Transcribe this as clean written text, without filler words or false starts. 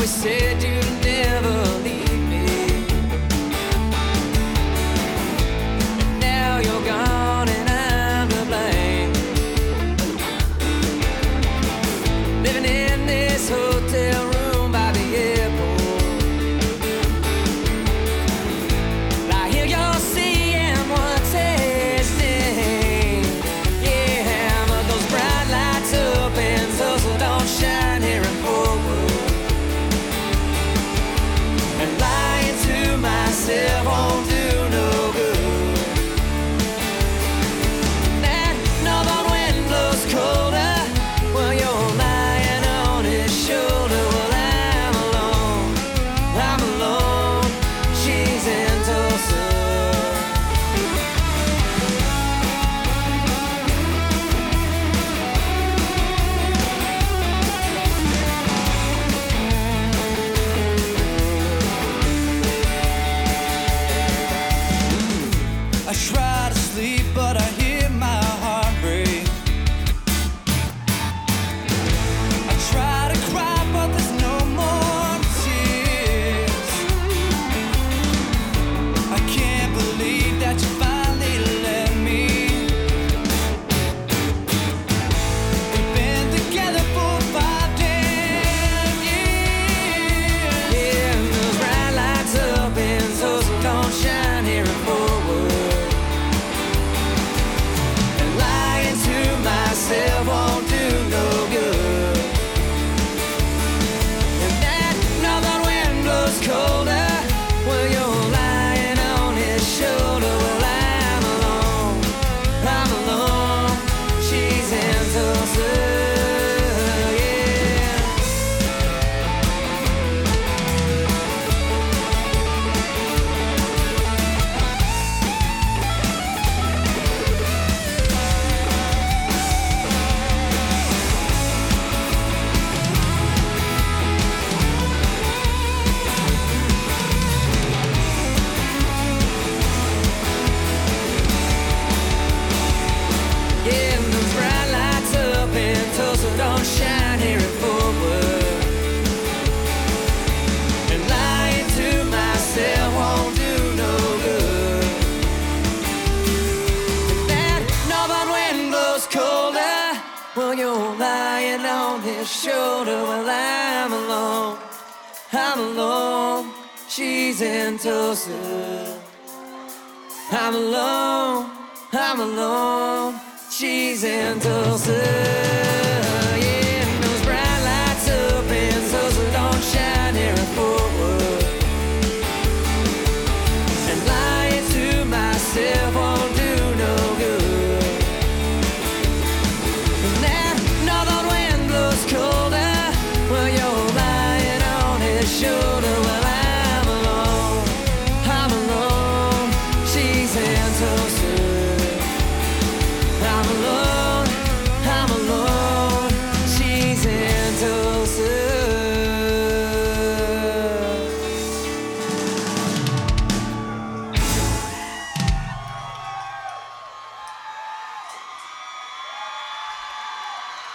said you'd never leave me, and now you're gone and I'm to blame. Living in this hotel room by the airport, I hear you're seeing what's tasting. Yeah, but those bright lights up and so don't shine here in Fort Worth. And lying to myself won't do no good. That northern wind blows colder, well, you're lying on his shoulder. Well, I'm alone, I'm alone. She's in Tulsa. I try to sleep, but I hear my heart break. I try to cry, but there's no more tears. I can't believe that you finally let me. We've been together for 5 damn years. Yeah, and those bright lights up and so don't shine here in Fort Worth. Myself won't do no good. And that northern wind blows colder, well, you're lying on his shoulder. Well, I'm alone, I'm alone. She's in Tulsa, yeah. Yeah, and those bright lights up in Tulsa don't shine here in Fort Worth. And lying to myself won't do no good. And that northern wind blows colder, well, you're lying on his shoulder. Well, I'm alone, I'm alone. She's in Tulsa. I'm alone, I'm alone. She's in Tulsa.